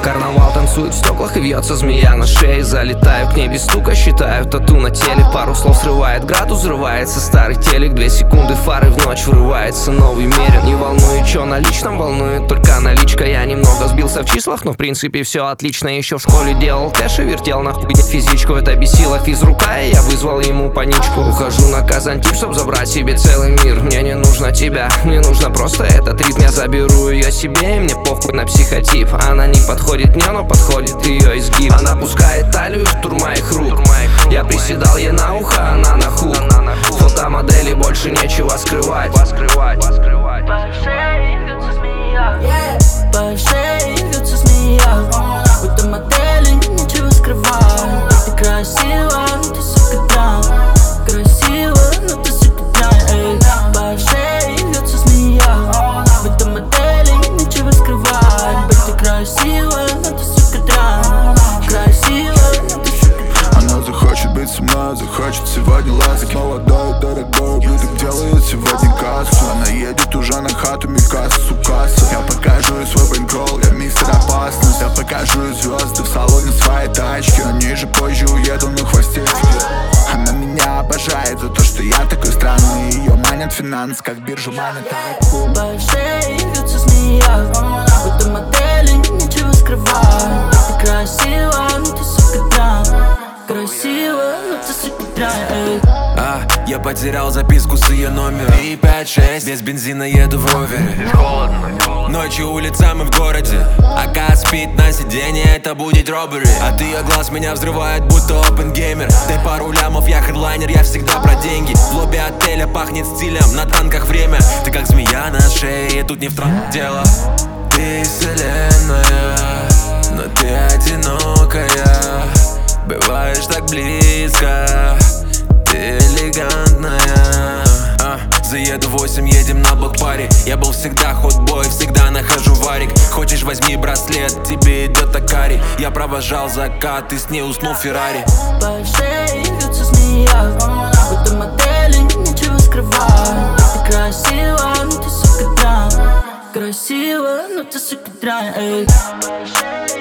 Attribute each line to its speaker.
Speaker 1: Карнавал танцует в стеклах и вьется змея на шее. Залетаю к ней без стука, считаю тату на теле. Пару слов срывает, градус взрывается старый телек. 2 секунды фары, в ночь врывается новый мерин. Не волнует, чё на личном, волнует только наличка. Я немного сбился в числах, но в принципе все отлично. Еще в школе делал кэш и вертел нахуй физичку. Это бесило физрука, и я вызвал ему паничку. Ухожу на Казантип, чтоб забрать себе целый мир. Мне не нужно тебя, мне нужно просто этот ритм. Я заберу ее себе, и мне похуй на психотип. Она не подходит мне, но подходит ее изгиб. Она пускает талию в тур моих рук. Я приседал ей на ухо, она на хук. Фотомодели больше нечего скрывать.
Speaker 2: По шее вьется змея, по шее вьется змея. Фотомодели нечего скрывать. Ты красива, но ты сука драм. Красива, но ты сука драм. По шее вьется змея. Фотомодели нечего скрывать. Ты красива, но ты сука драм. Красива, но ты сука драм.
Speaker 3: Она захочет быть со мной, захочет сегодня ласк. Молодой, дорогой ублюдок делает сегодня кассу. Она едет уже на хату, Микаса, сукаса. Я покажу ей свой бэнкролл, я мистер опасность. Я покажу ей звезды в салоне своей тачки. Они же позже уеду на хвосте. Она меня обожает за то, что я такой странный. Ее манят финансы, как биржу манят акции.
Speaker 2: По шее вьется змея. Фотомодели нечего скрывать. Ты красива, но ты сука драм. Красива, но ты сука драм.
Speaker 4: Я потерял записку с ее номером. И 5-6, без бензина еду в ровере. Ночью улицами в городе. АК спит на сиденье, это будет роббери. От ее глаз меня взрывает, будто опенгеймер. Дай пару лямов, я хедлайнер, я всегда про деньги. В лобби отеля пахнет стилем, на танках время. Ты как змея на шее, тут не в дело. Ты вселенная, но ты одинокая. Бываешь так близко, ты элегантная. Заеду 8, едем на блок-пари. Я был всегда хотбой, всегда нахожу варик. Хочешь, возьми браслет, тебе идет Акари. Я провожал закат, и с ней уснул в Феррари.
Speaker 2: По шее вьется змея. Фотомодели нечего скрывать. Ты красива, но ты сука драм. Красива, но ты сука драм.